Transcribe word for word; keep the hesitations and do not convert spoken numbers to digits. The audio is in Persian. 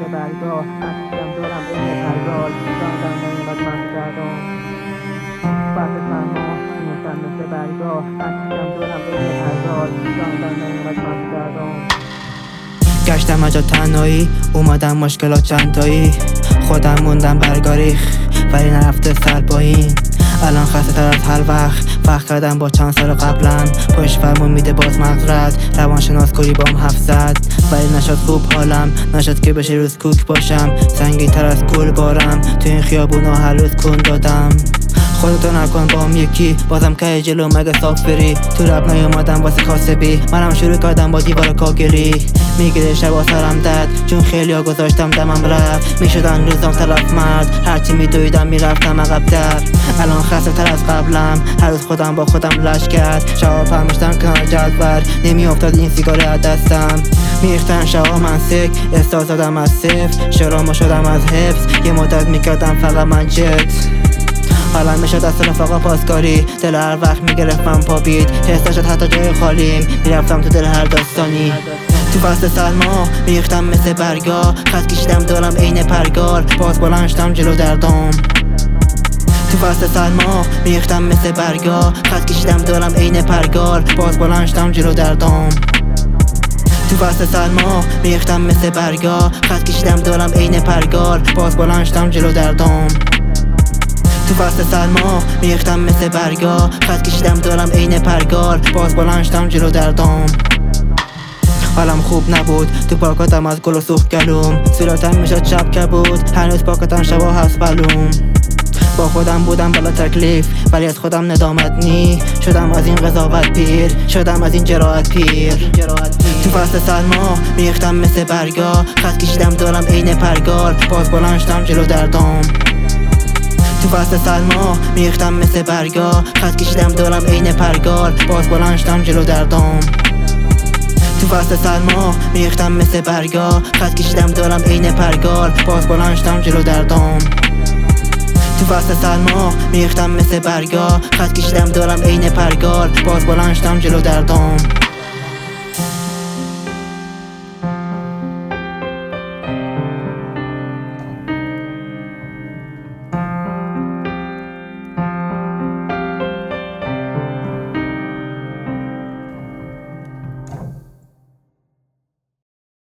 مثل برگاه خستم دارم این پرگار جاندم نمیمد من زدم بعد سرما میشم مثل برگاه خستم دارم این پرگار جاندم نمیمد من زدم گشتم اجا تنهایی اومدم مشکلات چندتایی خودم موندم برگاریخ ولی نرفته سر پایین الان خسته تر از هر وقت وقت کردم با چند سال قبلا پشت فرمون میده باز مغزرت روانشناس کوری بام حرف زد ولی نشد خوب حالم نشد که بشه روز کوک باشم سنگین تر از گل بارم تو این خیابونا هر روز کن دادم خودتو نکن با هم یکی بازم که جلو مگه صاف بری تو رب نیومدم واسه کاسبی منم شروع کردم با دیوار کاگلی میگیره شبا سرم دد چون خیلی ها گذاشتم دمم رفت میشدن روزم طرف مرد هرچی میدویدم میرفتم عقب‌تر الان خسته تر از قبلم هر روز خودم با خودم لش کرد شبا پرمشتم کنار جدول نمیافتاد این سیگار از دستم میریختن شبا من سک احساس دادم از صفر شرامو شدم از حفظ یه مدت میکردم فقط من جت حالا میشد از رفاقا پاسکاری دل هر وقت میگرفتم پا بید حس نشد حتی جای خالیم میرفتم تو دل هر داستانی تو فصل سرما میریختم مثل برگا خط کشیدم دارم عین پرگار باز بلند شدم جلو دردام تو فصل سرما میریختم مثل برگا خط کشیدم دارم عین پرگار باز بلند شدم جلو دردام تو فصل سرما میریختم مثل برگا خط کشیدم دارم عین پرگار باز بلند شدم جلو دردام تو فصل سرما میریختم مثل برگا خط کشیدم دارم عین پرگار باز بلند شدم جلو دردام حالم خوب نبود تو پاکاتم از گل و سوخت گلوم صورتم میشد شب کبود هنوز پاکاتم شبا هست بلوم با خودم بودم بلا تکلیف ولی از خودم ندامت نی شدم از این قضاوت پیر شدم از این جراحت پیر تو فصل سرما میریختم مثل برگا خط کشیدم دارم عین پرگار باز بلند شدم جلو دردام تو فصل سرما میریختم مثل برگا خط کشیدم دارم عین پرگار باز بلند شدم جلو دردام تو فصل سرما میریختم مثل برگا خط کشیدم دارم عین پرگار باز بلند شدم جلو دردام تو فصل سرما میریختم مثل برگا خط کشیدم دارم عین پرگار باز بلند شدم جلو دردام